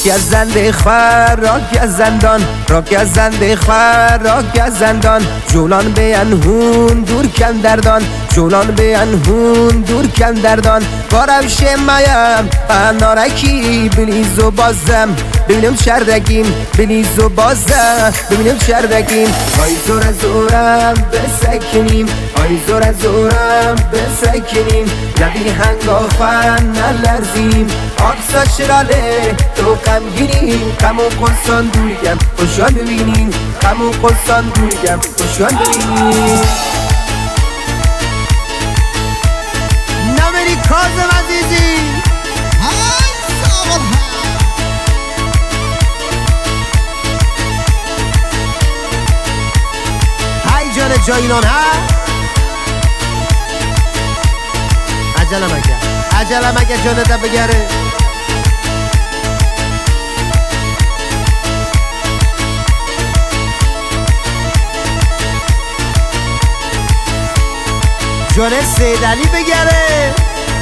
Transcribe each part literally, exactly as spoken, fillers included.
گزنده خور را گزندان را گزنده خور را گزندان جولان بینهون دور کن دردان جولان بینهون دور کن دردان بارم شمایم نارکی بلیز و بازم ببینم شردگیم بلیز و بازم ببینم شردگیم آی زور زورم بسکنیم آی زور زورم بسکنیم لبی هنگا خون نلرزیم آبسا شراله تو غمگینیم غم و قصان دوریم خوشان ببینیم غم و قصان دوریم خوشان ببینیم نمیری کاظم عزیزی های جان جایلان ها عجله مگه عجله مگه جانت بگره جان سید علی بگره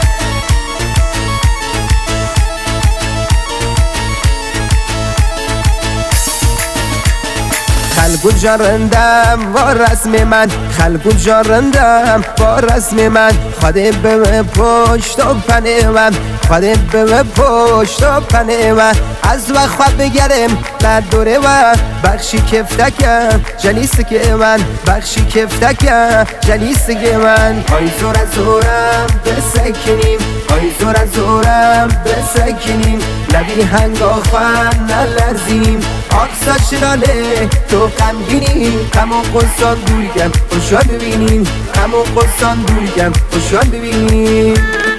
خلقو جارندم با رسم من خلقو جارندم با رسم من خواده به پشت و پنه من خواده به پشت و پنه من از وقت خواهد بگرم در دوره و بخشی کفتکم جلیست که من بخشی کفتکم جلیست که من آی زور زورم بسکنیم آی زور زورم بسکنیم لبی هنگا خون نلرزیم آکسا شراله تو غمگینیم غم و قصان دوریم خوشان ببینیم غم و قصان دوریم خوشان ببینیم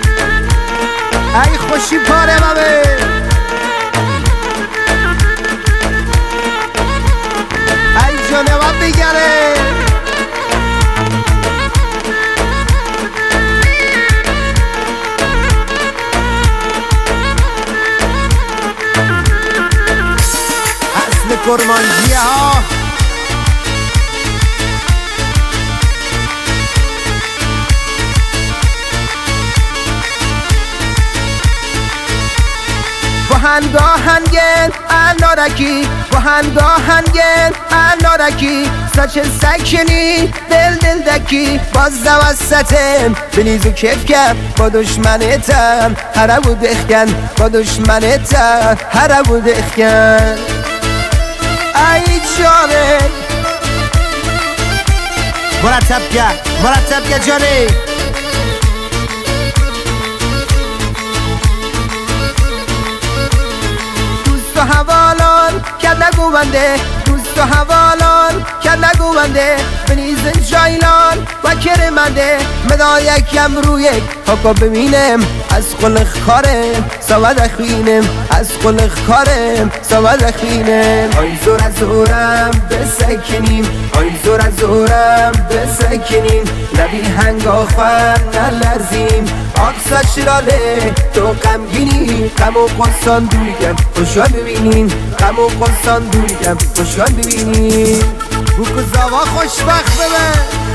ای خوشی پاره ممه ای جانه و بگره اصل کرمانجیه ها هنگاه هنگن انارکی با هنگاه هنگن انارکی ساچ سکنی دل دل دکی باز دوستم بلیزو کف کن با دشمنتم هربو دخکن با دشمنتم هربو دخکن ای جانه مرتب کرد مرتب کرد جانه حوالان کرد نگوونده دوست و حوالان کرد نگوونده بنیز جایلان و کرمنده مدای یکم روی یک حکا ببینم از خلق کارم سواد اخوینم از خلق کارم سواد اخوینم آی زور زورم بسکنیم آی زور زورم بسکنیم لبی هنگا خون نلرزیم آکسا شراله تو غمگینی غم و قصان دوریم خوشان ببینیم غم و قصان دوریم خوشان ببینیم بوکو زوا خوشبخت ببین